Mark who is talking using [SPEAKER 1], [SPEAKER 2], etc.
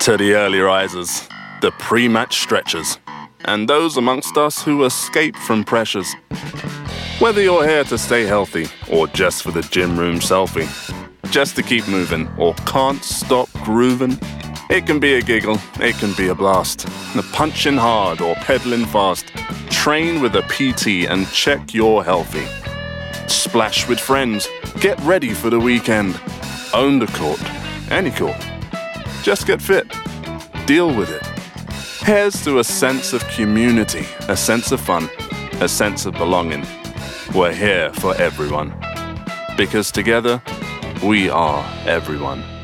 [SPEAKER 1] To the early risers, the pre-match stretchers, and those amongst us who escape from pressures. Whether you're here to stay healthy or just for the gym room selfie, just to keep moving or can't stop grooving, it can be a giggle, it can be a blast. Punching hard or pedaling fast, train with a PT and check you're healthy. Splash with friends, get ready for the weekend. Own the court, any court. Just get fit, deal with it. Here's to a sense of community, a sense of fun, a sense of belonging. We're here for everyone. Because together, we are everyone.